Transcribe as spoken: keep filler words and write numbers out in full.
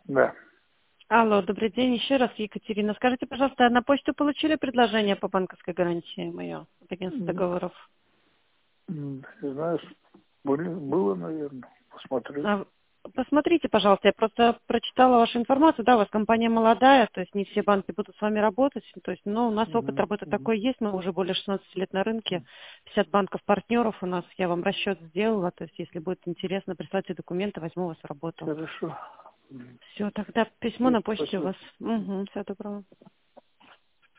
Да. Алло, добрый день. Еще раз, Екатерина. Скажите, пожалуйста, на почту получили предложение по банковской гарантии мое от агентства М, договоров? м, Не знаю, были, было, наверное. Посмотрю. А, Посмотрите, пожалуйста, я просто прочитала вашу информацию. Да, у вас компания молодая, то есть не все банки будут с вами работать. То есть, но у нас опыт Мгм, работы мгм. такой есть. Мы уже более шестнадцати лет на рынке. пятьдесят банков партнеров у нас. Я вам расчет сделала. То есть, если будет интересно, присылайте документы, возьму вас в работу. Хорошо. Мгм. Все, тогда письмо Всё, на почте у спасибо. вас. Угу, всего доброго.